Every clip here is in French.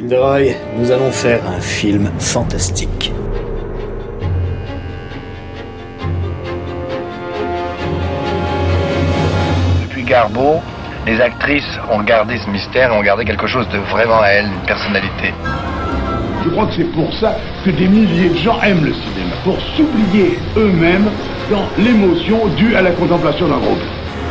Gilderoy, nous allons faire un film fantastique. Depuis Garbeau, les actrices ont gardé ce mystère et ont gardé quelque chose de vraiment à elles, une personnalité. Je crois que c'est pour ça que des milliers de gens aiment le cinéma, pour s'oublier eux-mêmes dans l'émotion due à la contemplation d'un groupe.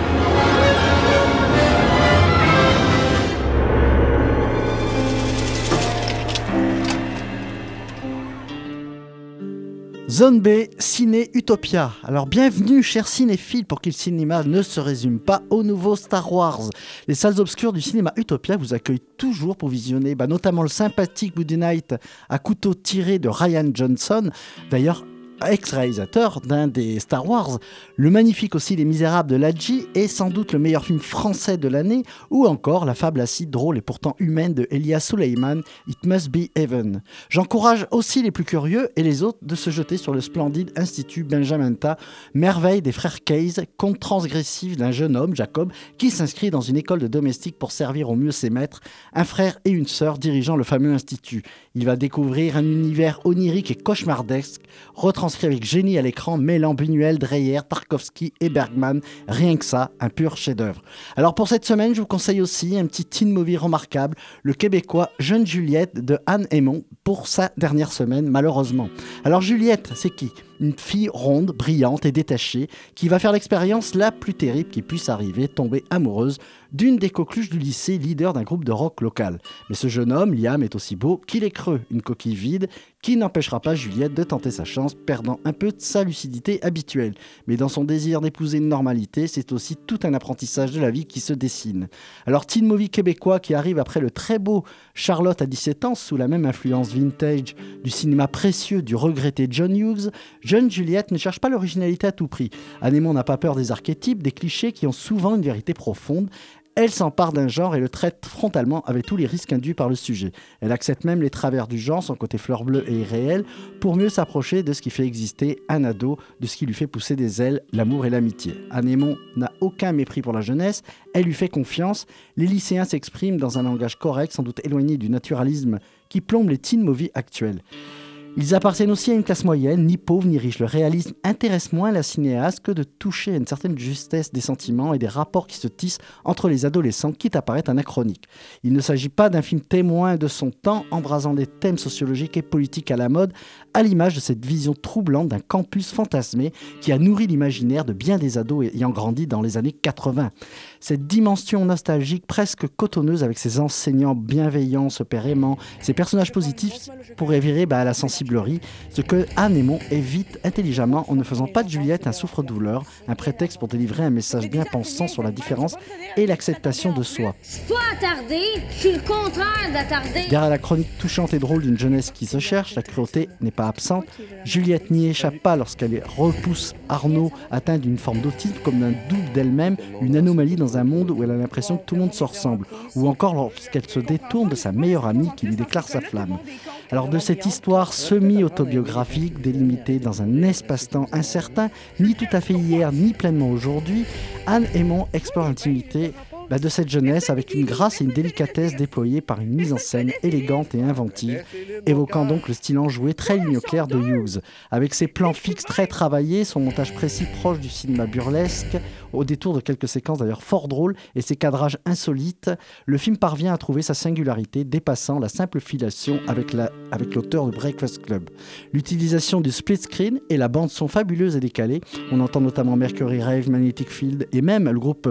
Zone B, Ciné Utopia. Alors bienvenue chers cinéphiles pour qui le cinéma ne se résume pas au nouveau Star Wars. Les salles obscures du cinéma Utopia vous accueillent toujours pour visionner notamment le sympathique Woody Night à couteau tiré de Rian Johnson, d'ailleurs ex-réalisateur d'un des Star Wars, le magnifique aussi Les Misérables de Ladji est sans doute le meilleur film français de l'année, ou encore la fable acide, drôle et pourtant humaine de Elia Suleiman, It Must Be Heaven. J'encourage aussi les plus curieux et les autres de se jeter sur le splendide Institut Benjamin Ta, merveille des frères Case, conte transgressif d'un jeune homme, Jacob, qui s'inscrit dans une école de domestiques pour servir au mieux ses maîtres, un frère et une sœur dirigeant le fameux institut. Il va découvrir un univers onirique et cauchemardesque, retranscrit avec génie à l'écran, mêlant Buñuel, Dreyer, Tarkovsky et Bergman. Rien que ça, un pur chef-d'œuvre. Alors pour cette semaine, je vous conseille aussi un petit teen movie remarquable, le québécois Jeune Juliette de Anne Hémon, pour sa dernière semaine, malheureusement. Alors Juliette, c'est qui ? Une fille ronde, brillante et détachée, qui va faire l'expérience la plus terrible qui puisse arriver, tomber amoureuse d'une des coqueluches du lycée, leader d'un groupe de rock local. Mais ce jeune homme, Liam, est aussi beau qu'il est creux, une coquille vide, qui n'empêchera pas Juliette de tenter sa chance, perdant un peu de sa lucidité habituelle. Mais dans son désir d'épouser une normalité, c'est aussi tout un apprentissage de la vie qui se dessine. Alors, teen movie québécois qui arrive après le très beau Charlotte à 17 ans, sous la même influence vintage du cinéma précieux du regretté John Hughes, Jeune Juliette ne cherche pas l'originalité à tout prix. Anne Hémon n'a pas peur des archétypes, des clichés qui ont souvent une vérité profonde. Elle s'empare d'un genre et le traite frontalement avec tous les risques induits par le sujet. Elle accepte même les travers du genre, son côté fleur bleue et irréel, pour mieux s'approcher de ce qui fait exister un ado, de ce qui lui fait pousser des ailes, l'amour et l'amitié. Anne Hémon n'a aucun mépris pour la jeunesse, elle lui fait confiance. Les lycéens s'expriment dans un langage correct, sans doute éloigné du naturalisme qui plombe les teen movies actuels. Ils appartiennent aussi à une classe moyenne, ni pauvre ni riche. Le réalisme intéresse moins la cinéaste que de toucher à une certaine justesse des sentiments et des rapports qui se tissent entre les adolescents, quitte à paraître anachronique. Il ne s'agit pas d'un film témoin de son temps, embrasant des thèmes sociologiques et politiques à la mode, à l'image de cette vision troublante d'un campus fantasmé qui a nourri l'imaginaire de bien des ados ayant grandi dans les années 80. Cette dimension nostalgique presque cotonneuse avec ses enseignants bienveillants, ce père aimant, ses personnages positifs pourrait virer à la sensibilité. Ce que Anne Hémon évite intelligemment en ne faisant pas de Juliette un souffre-douleur, un prétexte pour délivrer un message bien pensant sur la différence et l'acceptation de soi. C'est pas attardé, je suis le contraire d'attardé. Derrière la chronique touchante et drôle d'une jeunesse qui se cherche, la cruauté n'est pas absente. Juliette n'y échappe pas lorsqu'elle repousse Arnaud atteint d'une forme d'autisme comme d'un double d'elle-même, une anomalie dans un monde où elle a l'impression que tout le monde se ressemble, ou encore lorsqu'elle se détourne de sa meilleure amie qui lui déclare sa flamme. Alors de cette histoire semi-autobiographique, délimitée dans un espace-temps incertain, ni tout à fait hier, ni pleinement aujourd'hui, Anne Hémon explore l'intimité de cette jeunesse avec une grâce et une délicatesse déployées par une mise en scène élégante et inventive, évoquant donc le style enjoué très ligne claire de Hughes. Avec ses plans fixes très travaillés, son montage précis proche du cinéma burlesque, au détour de quelques séquences d'ailleurs fort drôles et ses cadrages insolites, le film parvient à trouver sa singularité, dépassant la simple filiation avec l'auteur de Breakfast Club. L'utilisation du split screen et la bande-son fabuleuse et décalée, on entend notamment Mercury Rave, Magnetic Field et même le groupe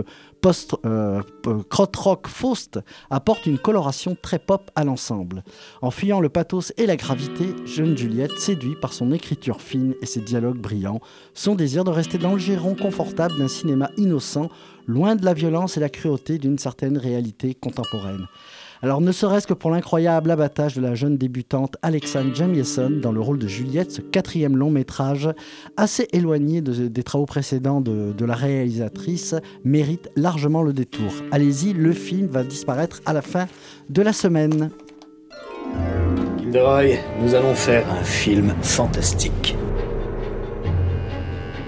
krautrock Faust apporte une coloration très pop à l'ensemble. En fuyant le pathos et la gravité, Jeune Juliette, séduit par son écriture fine et ses dialogues brillants, son désir de rester dans le giron confortable d'un cinéma innocent, loin de la violence et la cruauté d'une certaine réalité contemporaine. Alors ne serait-ce que pour l'incroyable abattage de la jeune débutante Alexandre Jamieson dans le rôle de Juliette, ce 4e long métrage, assez éloigné des travaux précédents de la réalisatrice, mérite largement le détour. Allez-y, le film va disparaître à la fin de la semaine. Gilderoy, nous allons faire un film fantastique.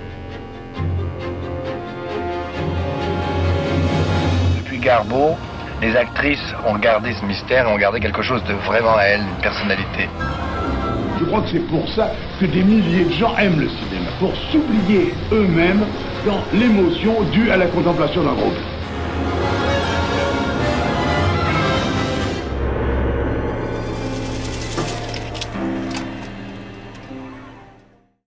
Depuis Garbeau, Les actrices ont gardé ce mystère et ont gardé quelque chose de vraiment à elles, une personnalité. Je crois que c'est pour ça que des milliers de gens aiment le cinéma, pour s'oublier eux-mêmes dans l'émotion due à la contemplation d'un groupe.